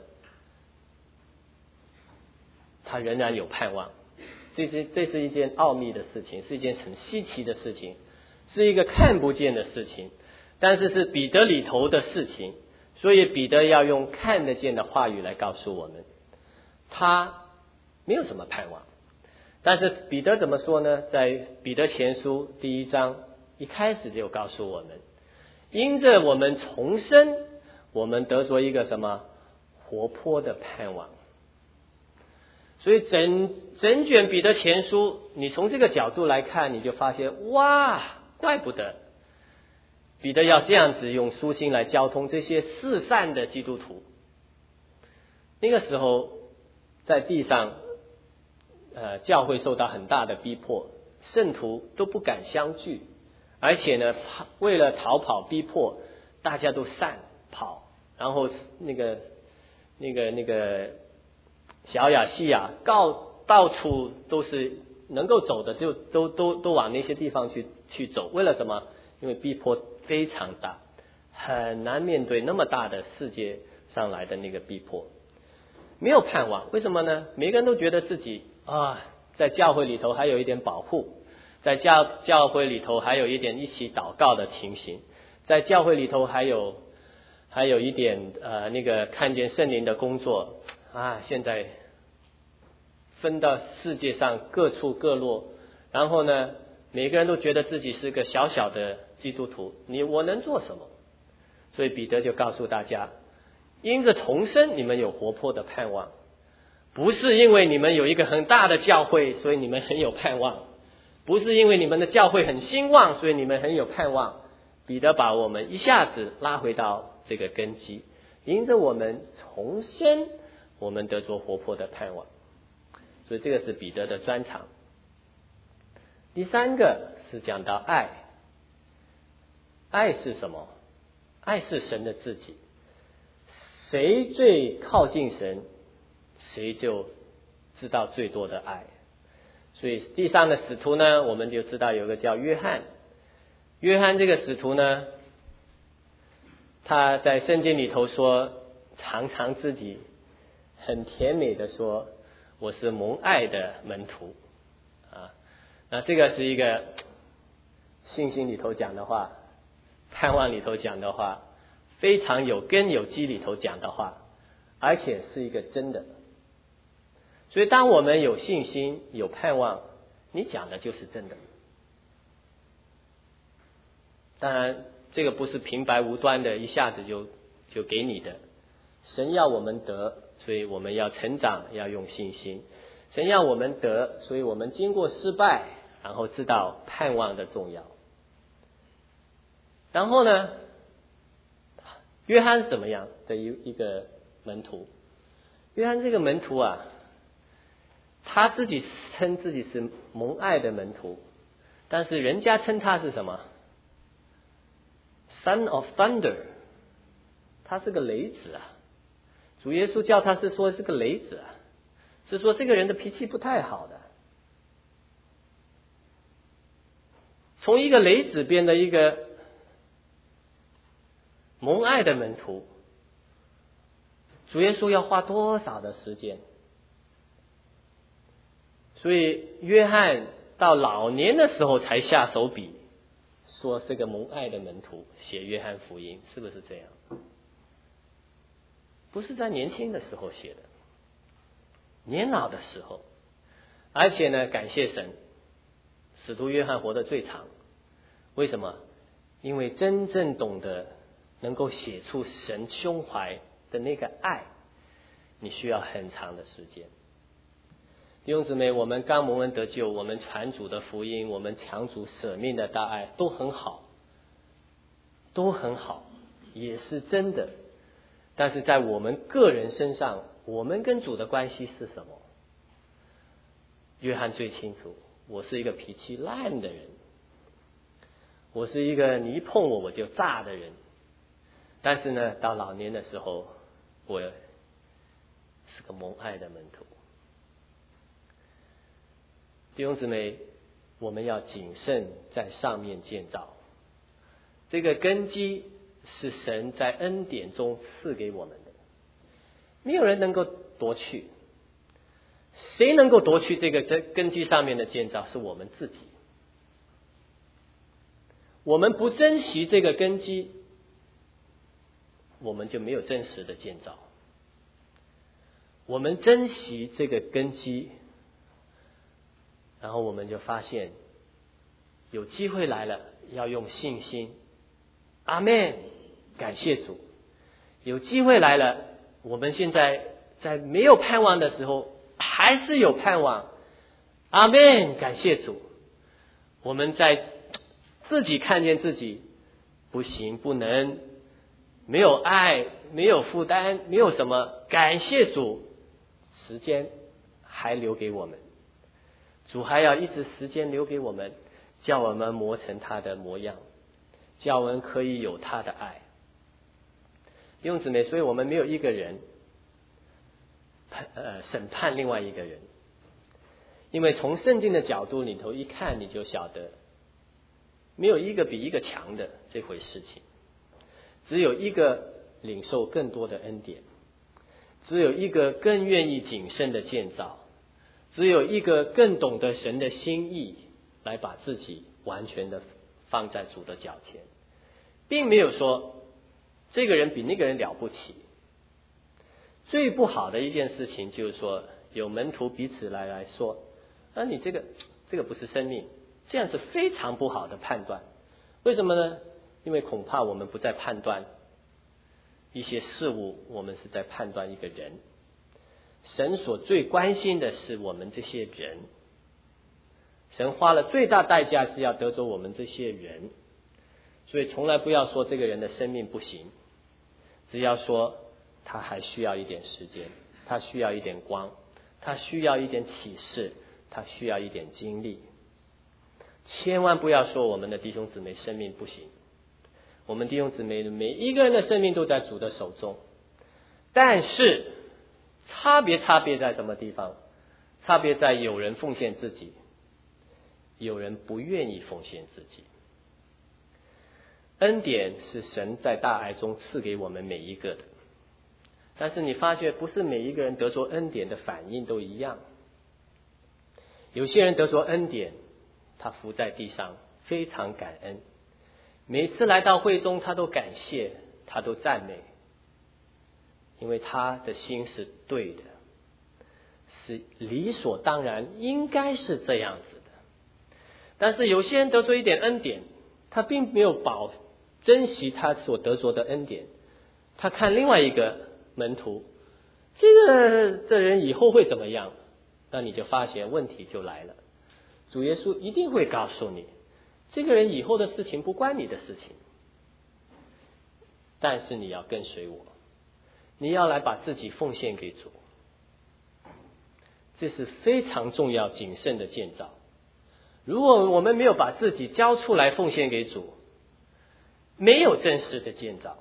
他仍然有盼望。这是一件奥秘的事情，是一件很稀奇的事情，是一个看不见的事情，但是是彼得里头的事情。所以彼得要用看得见的话语来告诉我们，他没有什么盼望。但是彼得怎么说呢？在彼得前书第1章一开始就告诉我们，因着我们重生，我们得着一个什么活泼的盼望。所以整卷彼得前书，你从这个角度来看，你就发现，哇，怪不得彼得要这样子用书信来交通这些世善的基督徒。那个时候在地上教会受到很大的逼迫，圣徒都不敢相聚，而且呢为了逃跑逼迫，大家都散跑，然后那个小亚细亚到处都是能够走的，就都往那些地方去走。为了什么？因为逼迫非常大，很难面对那么大的世界上来的那个逼迫，没有盼望。为什么呢？每个人都觉得自己在教会里头还有一点保护，在教会里头还有一点一起祷告的情形，在教会里头还有一点那个看见圣灵的工作现在分到世界上各处各落，然后呢，每个人都觉得自己是个小小的基督徒，我能做什么？所以彼得就告诉大家，因着重生，你们有活泼的盼望，不是因为你们有一个很大的教会，所以你们很有盼望，不是因为你们的教会很兴旺，所以你们很有盼望。彼得把我们一下子拉回到这个根基，因着我们重生，我们得着活泼的盼望。所以这个是彼得的专长。第三个是讲到爱。爱是什么？爱是神的自己。谁最靠近神，谁就知道最多的爱。所以地上的使徒呢，我们就知道有个叫约翰。约翰这个使徒呢，他在圣经里头说，常常自己很甜美的说，我是蒙爱的门徒那这个是一个信心里头讲的话，盼望里头讲的话，非常有根有基里头讲的话，而且是一个真的。所以当我们有信心有盼望，你讲的就是真的。当然这个不是平白无端的一下子就给你的，神要我们得，所以我们要成长，要用信心。神要我们得，所以我们经过失败，然后知道盼望的重要。然后呢，约翰是怎么样的一个门徒？约翰这个门徒他自己称自己是蒙爱的门徒，但是人家称他是什么？ Son of Thunder， 他是个雷子主耶稣叫他是说是个雷子是说这个人的脾气不太好的。从一个雷子变得一个蒙爱的门徒，主耶稣要花多少的时间？所以约翰到老年的时候才下手笔，说是个蒙爱的门徒，写约翰福音，是不是这样？不是在年轻的时候写的，年老的时候。而且呢，感谢神，使徒约翰活得最长。为什么？因为真正懂得能够写出神胸怀的那个爱，你需要很长的时间。弟兄姊妹，我们刚蒙恩得救，我们传主的福音，我们强主舍命的大爱都很好，都很好，也是真的。但是在我们个人身上，我们跟主的关系是什么？约翰最清楚，我是一个脾气烂的人，我是一个你一碰我就炸的人。但是呢，到老年的时候，我是个蒙爱的门徒。弟兄姊妹，我们要谨慎在上面建造，这个根基是神在恩典中赐给我们的，没有人能够夺去。谁能够夺去这个根基上面的建造？是我们自己。我们不珍惜这个根基，我们就没有真实的建造。我们珍惜这个根基，然后我们就发现有机会来了，要用信心。阿们，感谢主。有机会来了，我们现在在没有盼望的时候还是有盼望。阿们，感谢主。我们在自己看见自己不行不能，没有爱，没有负担，没有什么，感谢主，时间还留给我们，主还要一直时间留给我们，叫我们磨成他的模样，叫我们可以有他的爱。弟兄姊妹，所以我们没有一个人审判另外一个人，因为从圣经的角度里头一看，你就晓得没有一个比一个强的这回事情，只有一个领受更多的恩典，只有一个更愿意谨慎的建造，只有一个更懂得神的心意，来把自己完全的放在主的脚前，并没有说这个人比那个人了不起。最不好的一件事情就是说，有门徒彼此来说，你这个不是生命，这样是非常不好的判断。为什么呢？因为恐怕我们不再判断一些事物，我们是在判断一个人。神所最关心的是我们这些人，神花了最大代价是要得着我们这些人，所以从来不要说这个人的生命不行，只要说他还需要一点时间，他需要一点光，他需要一点启示，他需要一点经历。千万不要说我们的弟兄姊妹生命不行，我们弟兄姊妹每一个人的生命都在主的手中，但是差别在什么地方？差别在有人奉献自己，有人不愿意奉献自己。恩典是神在大爱中赐给我们每一个的，但是你发觉不是每一个人得着恩典的反应都一样。有些人得着恩典，他伏在地上非常感恩，每次来到会中他都感谢，他都赞美，因为他的心是对的，是理所当然，应该是这样子的。但是有些人得着一点恩典，他并没有珍惜他所得着的恩典，他看另外一个门徒，这人以后会怎么样？那你就发现问题就来了。主耶稣一定会告诉你，这个人以后的事情不关你的事情，但是你要跟随我，你要来把自己奉献给主，这是非常重要谨慎的建造。如果我们没有把自己交出来奉献给主，没有真实的建造。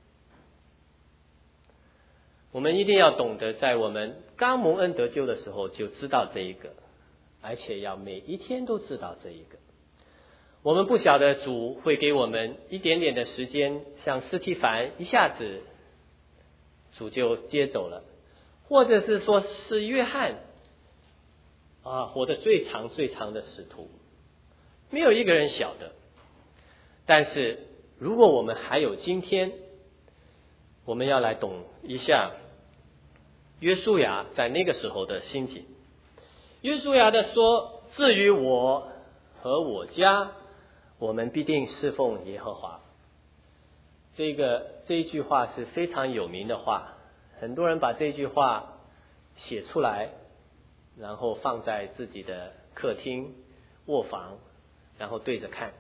我们一定要懂得在我们刚蒙恩得救的时候就知道这一个，而且要每一天都知道这一个。我们不晓得主会给我们一点点的时间，像司提反一下子主就接走了，或者是说是约翰活得最长的使徒，没有一个人晓得。但是如果我们还有今天，我们要来懂一下约书亚在那个时候的心情。约书亚的说，至于我和我家，我们必定侍奉耶和华。这一句话是非常有名的话，很多人把这句话写出来，然后放在自己的客厅卧房，然后对着看。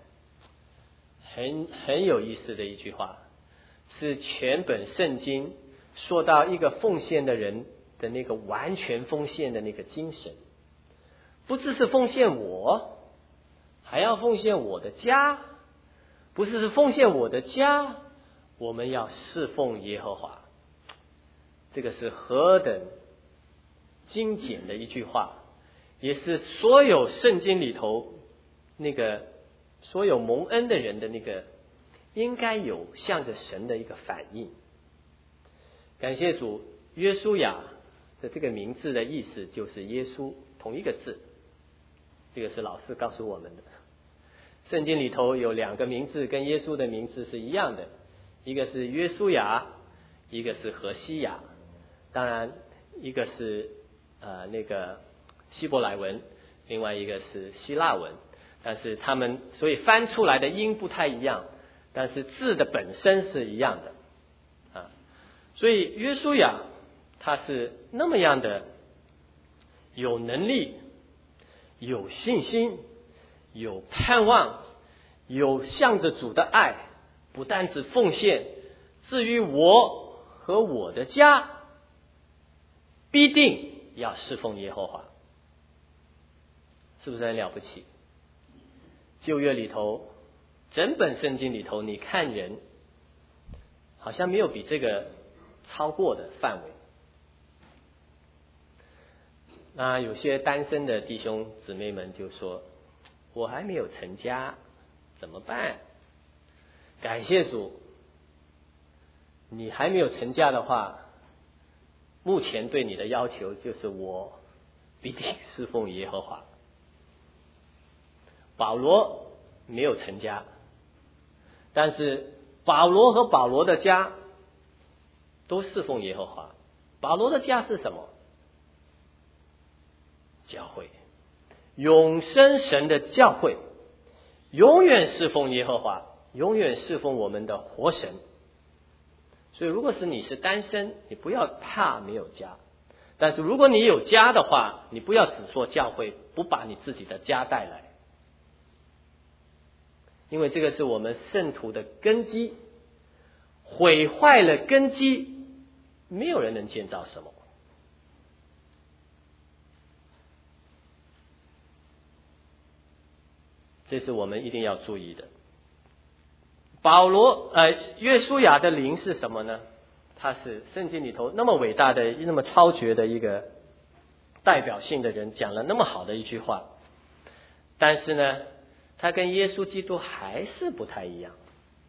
很有意思的一句话，是全本圣经说到一个奉献的人的那个完全奉献的那个精神，不只是奉献我，还要奉献我的家，不是奉献我的家，我们要侍奉耶和华。这个是何等精简的一句话，也是所有圣经里头那个所有蒙恩的人的那个应该有向着神的一个反应。感谢主，约书亚的这个名字的意思就是耶稣，同一个字，这个是老师告诉我们的。圣经里头有两个名字跟耶稣的名字是一样的，一个是约书亚，一个是何西亚。当然一个是那个希伯来文，另外一个是希腊文，但是他们所以翻出来的音不太一样，但是字的本身是一样的所以约书亚他是那么样的有能力，有信心，有盼望，有向着主的爱，不单只奉献，至于我和我的家必定要侍奉耶和华。是不是很了不起？旧约里头整本圣经里头，你看人好像没有比这个超过的范围。那有些单身的弟兄姊妹们就说，我还没有成家怎么办？感谢主， 你还没有成家的话，目前对你的要求就是我必定侍奉耶和华。保罗没有成家，但是保罗和保罗的家都侍奉耶和华。保罗的家是什么？教会，永生神的教会，永远侍奉耶和华，永远侍奉我们的活神。所以如果是你是单身，你不要怕没有家，但是如果你有家的话，你不要只说教会，不把你自己的家带来，因为这个是我们圣徒的根基，毁坏了根基，没有人能建造什么。这是我们一定要注意的。约书亚的灵是什么呢？他是圣经里头那么伟大的、那么超绝的一个代表性的人，讲了那么好的一句话，但是呢，他跟耶稣基督还是不太一样。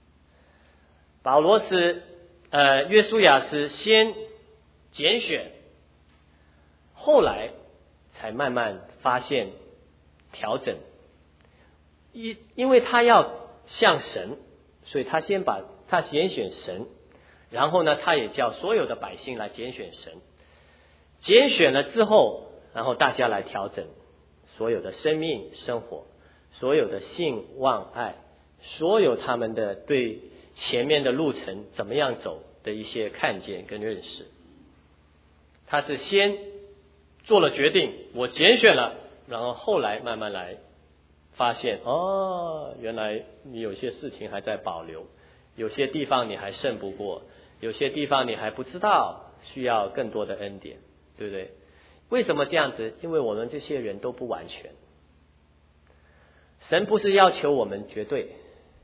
约书亚是先拣选，后来才慢慢发现调整。因为他要像神，所以他先拣选神，然后呢，他也叫所有的百姓来拣选神。拣选了之后，然后大家来调整所有的生命生活，所有的信望爱，所有他们的对前面的路程怎么样走的一些看见跟认识。他是先做了决定，我拣选了，然后后来慢慢来发现，原来你有些事情还在保留，有些地方你还胜不过，有些地方你还不知道，需要更多的恩典，对不对？为什么这样子？因为我们这些人都不完全。神不是要求我们绝对，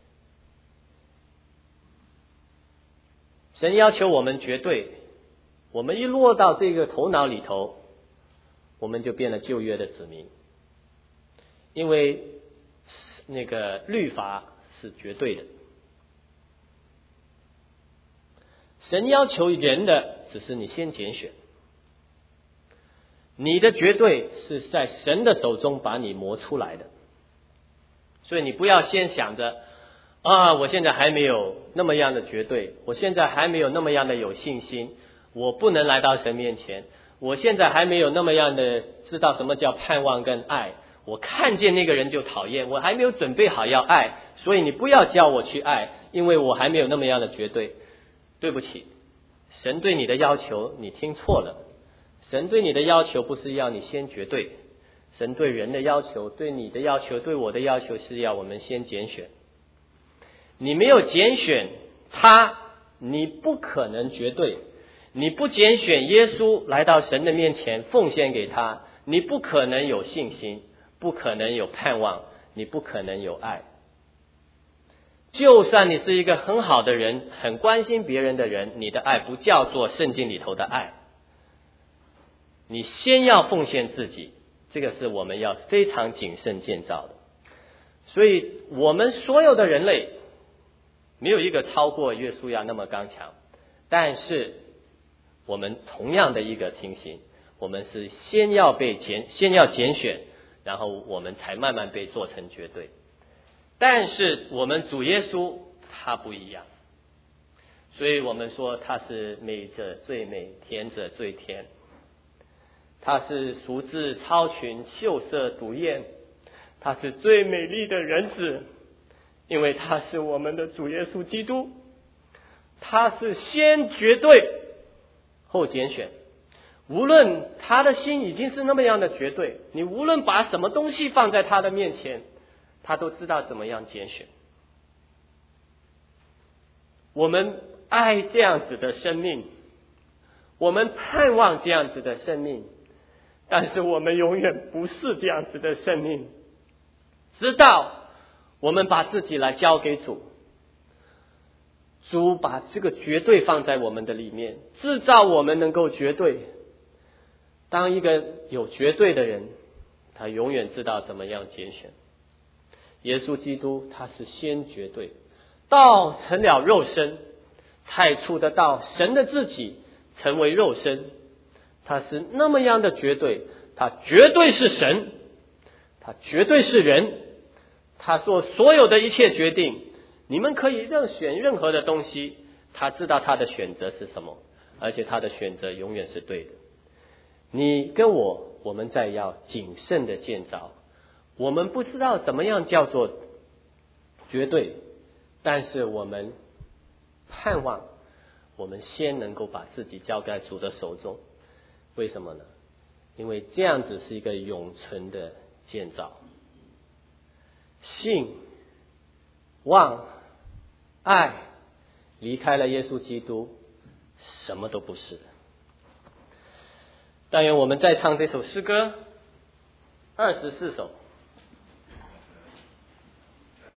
神要求我们绝对。我们一落到这个头脑里头，我们就变了旧约的子民，因为那个律法是绝对的，神要求人的只是你先拣选，你的绝对是在神的手中把你磨出来的。所以你不要先想着我现在还没有那么样的绝对，我现在还没有那么样的有信心，我不能来到神面前，我现在还没有那么样的知道什么叫盼望跟爱，我看见那个人就讨厌，我还没有准备好要爱，所以你不要教我去爱，因为我还没有那么样的绝对。对不起，神对你的要求你听错了，神对你的要求不是要你先绝对，神对人的要求，对你的要求，对我的要求是要我们先拣选。你没有拣选他，你不可能绝对。你不拣选耶稣来到神的面前奉献给他，你不可能有信心，不可能有盼望，你不可能有爱。就算你是一个很好的人，很关心别人的人，你的爱不叫做圣经里头的爱。你先要奉献自己，这个是我们要非常谨慎建造的。所以我们所有的人类没有一个超过约书亚那么刚强，但是我们同样的一个情形，我们是先要拣选，然后我们才慢慢被做成绝对。但是我们主耶稣他不一样，所以我们说他是美者最美，甜者最甜。他是俗质超群，秀色独艳，他是最美丽的人子，因为他是我们的主耶稣基督。他是先绝对后拣选，无论他的心已经是那么样的绝对，你无论把什么东西放在他的面前，他都知道怎么样拣选。我们爱这样子的生命，我们盼望这样子的生命，但是我们永远不是这样子的生命，直到我们把自己来交给主，主把这个绝对放在我们的里面，制造我们能够绝对。当一个有绝对的人，他永远知道怎么样拣选。耶稣基督他是先绝对，道成了肉身， 太触得到神的自己成为肉身，他是那么样的绝对，他绝对是神，他绝对是人，他做所有的一切决定，你们可以选任何的东西，他知道他的选择是什么，而且他的选择永远是对的。你跟我们在要谨慎的建造，我们不知道怎么样叫做绝对，但是我们盼望我们先能够把自己交在主的手中。为什么呢？因为这样子是一个永存的建造。信、望、爱离开了耶稣基督，什么都不是。但愿我们再唱这首诗歌24首。